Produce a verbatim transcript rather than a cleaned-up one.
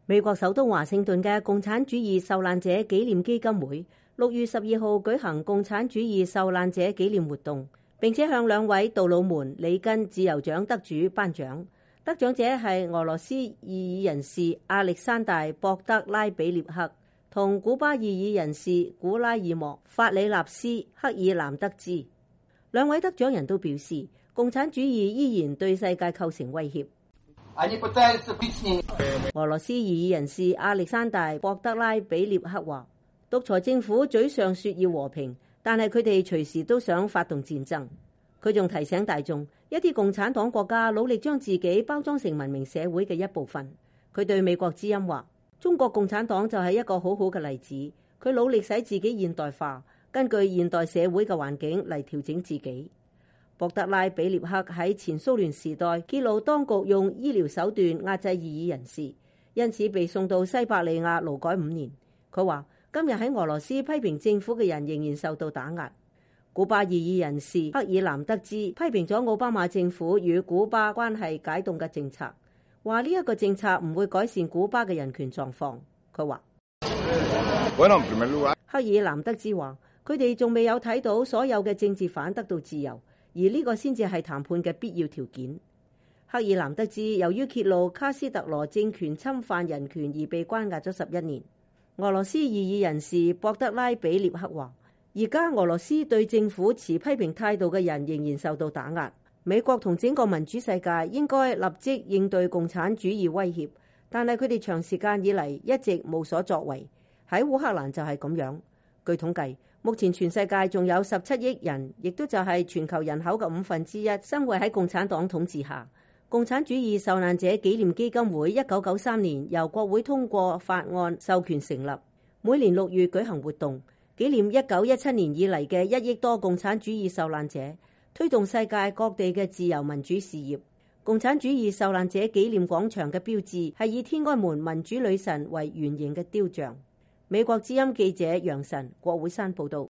美國首都華盛頓嘅共產主義受難者紀念基金會六月十二號舉行共產主義受難者紀念活動，並且向兩位杜魯門里根自由獎得主頒獎。得獎者係俄羅斯異議人士亞歷山大博德拉比涅克同古巴異議人士古拉爾莫法里納斯克爾南德茲。兩位得獎人都表示，共產主義依然對世界構成威脅。俄羅斯異議人士亞歷山大博德拉比涅克話，獨裁政府嘴上說要和平，但係佢哋隨時都想發動戰爭。佢仲提醒大眾，一啲共產黨國家努力將自己包裝成文明社會嘅一部分。佢對美國之音話，中國共產黨就係一個好好嘅例子，佢努力使自己現代化，根據現代社會嘅環境嚟調整自己。博德拉比涅克喺前蘇聯時代揭露當局用醫療手段壓制異議人士，因此被送到西伯利亞勞改五年。佢話今日喺俄羅斯批評政府嘅人仍然受到打壓。古巴異議人士克爾南德茲批評咗奧巴馬政府與古巴關係解凍嘅政策，話呢一個政策唔會改善古巴嘅人權狀況。佢話克爾南德茲話佢哋仲未有睇到所有嘅政治犯得到自由，而呢個先至係談判嘅必要條件。克爾南德茲由於揭露卡斯特羅政權侵犯人權而被關押咗十一年。俄羅斯異議人士博德拉比涅克話，而家俄羅斯對政府持批評態度嘅人仍然受到打壓。美國同整個民主世界應該立即應對共產主義威脅，但係佢哋長時間以嚟一直無所作為。喺烏克蘭就係咁樣。據統計，目前全世界仲有十七億人，亦都就係全球人口嘅五分之一，生活喺共產黨統治下。共產主義受難者紀念基金會一九九三年由國會通過法案授權成立，每年六月舉行活動，紀念一九一七年以嚟嘅一億多共產主義受難者，推動世界各地嘅自由民主事業。共產主義受難者紀念廣場嘅標誌係以天安門民主女神為圓形嘅雕像。美國之音記者楊晨，國會山報道。